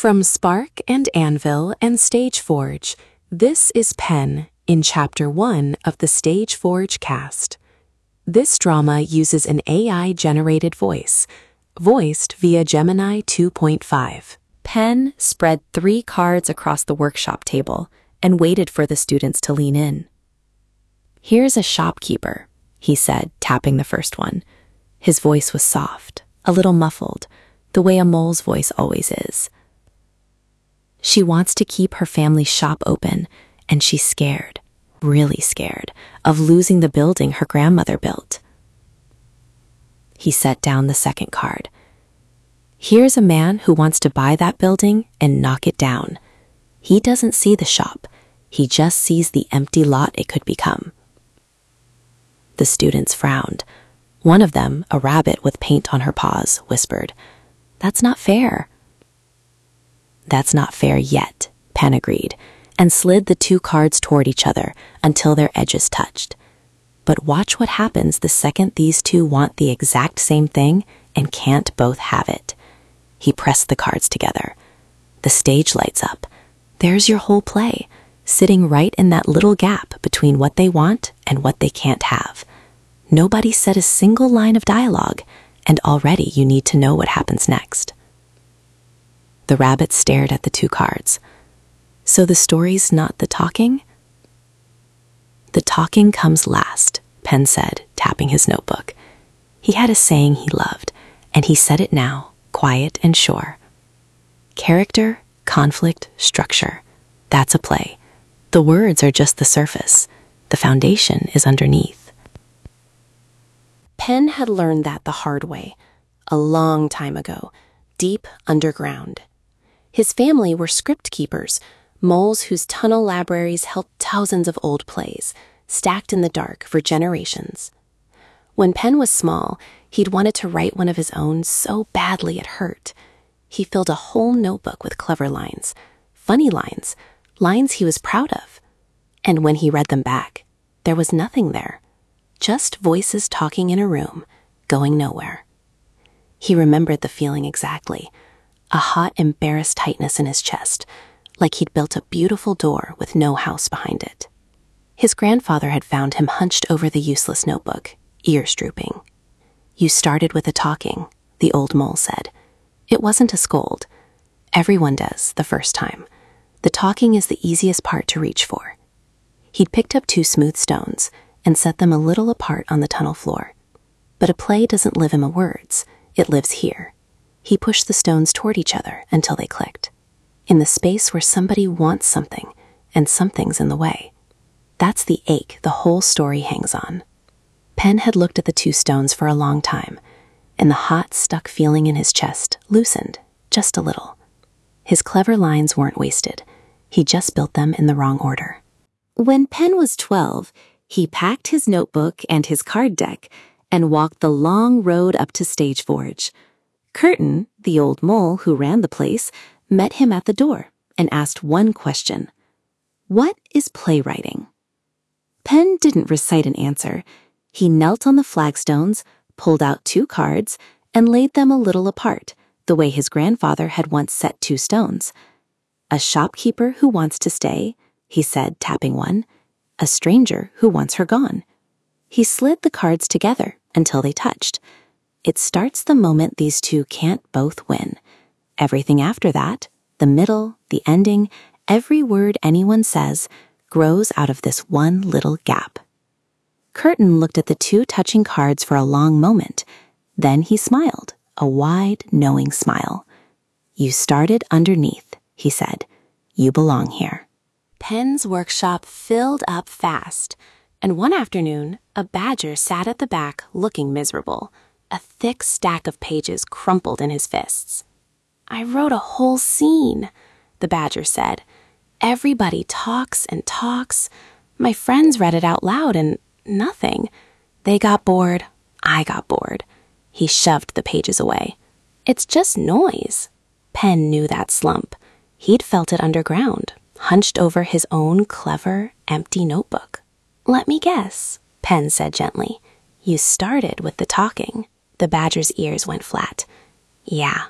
From Spark and Anvil and Stageforge, this is Pen in Chapter 1 of the Stageforge cast. This drama uses an AI-generated voice, voiced via Gemini 2.5. Pen spread 3 cards across the workshop table and waited for the students to lean in. "Here's a shopkeeper," he said, tapping the first one. His voice was soft, a little muffled, the way a mole's voice always is. "She wants to keep her family's shop open, and she's scared, really scared, of losing the building her grandmother built." He set down the second card. "Here's a man who wants to buy that building and knock it down. He doesn't see the shop. He just sees the empty lot it could become." The students frowned. One of them, a rabbit with paint on her paws, whispered, "That's not fair." "That's not fair yet," Pen agreed, and slid the 2 cards toward each other until their edges touched. But watch what happens the second these 2 want the exact same thing and can't both have it. He pressed the cards together. The stage lights up. There's your whole play, sitting right in that little gap between what they want and what they can't have. Nobody said a single line of dialogue, and already you need to know what happens next. The rabbit stared at the 2 cards. "So the story's not the talking?" "The talking comes last," Pen said, tapping his notebook. He had a saying he loved, and he said it now, quiet and sure. "Character, conflict, structure. That's a play. The words are just the surface. The foundation is underneath." Pen had learned that the hard way, a long time ago, deep underground. His family were script keepers, moles whose tunnel libraries held thousands of old plays, stacked in the dark for generations. When Pen was small, he'd wanted to write one of his own so badly it hurt. He filled a whole notebook with clever lines, funny lines, lines he was proud of. And when he read them back, there was nothing there, just voices talking in a room, going nowhere. He remembered the feeling exactly, a hot, embarrassed tightness in his chest, like he'd built a beautiful door with no house behind it. His grandfather had found him hunched over the useless notebook, ears drooping. "You started with the talking," the old mole said. It wasn't a scold. Everyone does the first time. The talking is the easiest part to reach for. He'd picked up 2 smooth stones and set them a little apart on the tunnel floor. But a play doesn't live in the words, it lives here. He pushed the stones toward each other until they clicked, in the space where somebody wants something and something's in the way. That's the ache the whole story hangs on. Pen had looked at the 2 stones for a long time, and the hot, stuck feeling in his chest loosened just a little. His clever lines weren't wasted. He just built them in the wrong order. When Pen was 12, he packed his notebook and his card deck and walked the long road up to Stageforge. Curtin, the old mole who ran the place, met him at the door and asked one question. "What is playwriting?" Pen didn't recite an answer. He knelt on the flagstones, pulled out 2 cards, and laid them a little apart, the way his grandfather had once set 2 stones. "A shopkeeper who wants to stay," he said, tapping one. "A stranger who wants her gone." He slid the cards together until they touched. It starts the moment these 2 can't both win. Everything after that, the middle, the ending, every word anyone says, grows out of this one little gap. Curtin looked at the 2 touching cards for a long moment. Then he smiled, a wide, knowing smile. "You started underneath," he said. "You belong here." Pen's workshop filled up fast, and one afternoon, a badger sat at the back looking miserable, a thick stack of pages crumpled in his fists. "I wrote a whole scene," the badger said. "Everybody talks and talks. My friends read it out loud and nothing. They got bored. I got bored." He shoved the pages away. "It's just noise." Pen knew that slump. He'd felt it underground, hunched over his own clever, empty notebook. "Let me guess," Pen said gently. "You started with the talking." The badger's ears went flat. "Yeah,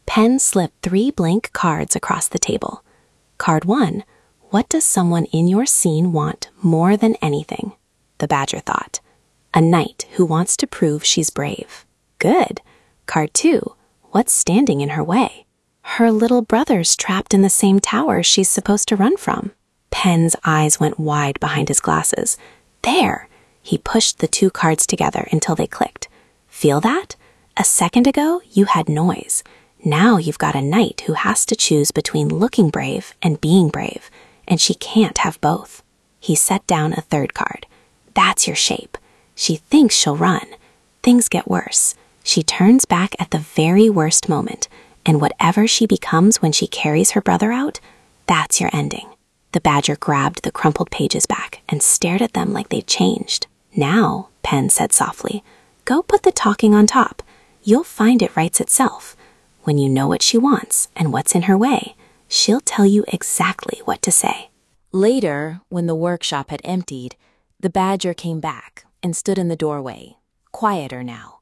Penn slipped 3 blank cards across the table. Card 1. What does someone in your scene want more than anything? The badger thought. A knight who wants to prove she's brave. Good. Card 2. What's standing in her way? Her little brother's trapped in the same tower she's supposed to run from. Penn's eyes went wide behind his glasses. There! He pushed the 2 cards together until they clicked. Feel that? A second ago, you had noise. Now you've got a knight who has to choose between looking brave and being brave, and she can't have both. He set down a 3rd card. That's your shape. She thinks she'll run. Things get worse. She turns back at the very worst moment, and whatever she becomes when she carries her brother out, that's your ending. The badger grabbed the crumpled pages back and stared at them like they'd changed. Now, Penn said softly, go put the talking on top. You'll find it writes itself. When you know what she wants and what's in her way, she'll tell you exactly what to say. Later, when the workshop had emptied, the badger came back and stood in the doorway, quieter now.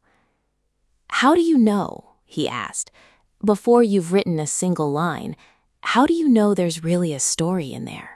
How do you know, he asked, before you've written a single line, how do you know there's really a story in there?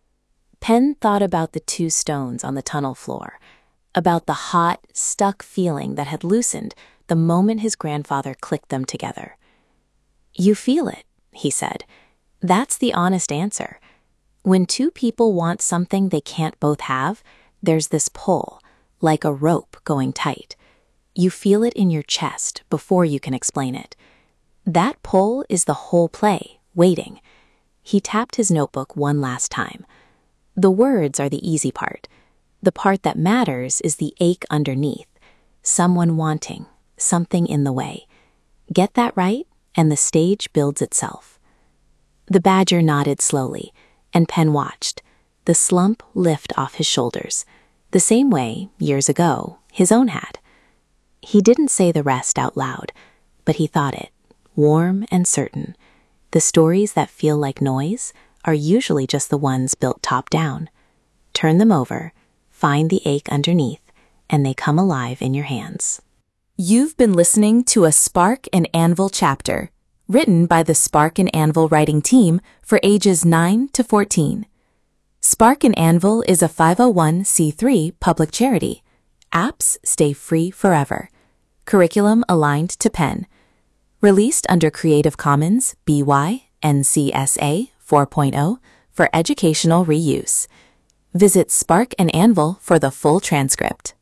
Penn thought about the 2 stones on the tunnel floor, about the hot, stuck feeling that had loosened the moment his grandfather clicked them together. You feel it, he said. That's the honest answer. When 2 people want something they can't both have, there's this pull, like a rope going tight. You feel it in your chest before you can explain it. That pull is the whole play, waiting. He tapped his notebook one last time. The words are the easy part. The part that matters is the ache underneath. Someone wanting, something in the way. Get that right, and the stage builds itself. The badger nodded slowly, and Penn watched, the slump lift off his shoulders, the same way, years ago, his own had. He didn't say the rest out loud, but he thought it, warm and certain. The stories that feel like noise are usually just the ones built top down. Turn them over, find the ache underneath, and they come alive in your hands. You've been listening to a Spark and Anvil chapter, written by the Spark and Anvil writing team for ages 9 to 14. Spark and Anvil is a 501c3 public charity. Apps stay free forever. Curriculum aligned to Penn. Released under Creative Commons BY NCSA 4.0 for educational reuse. Visit Spark and Anvil for the full transcript.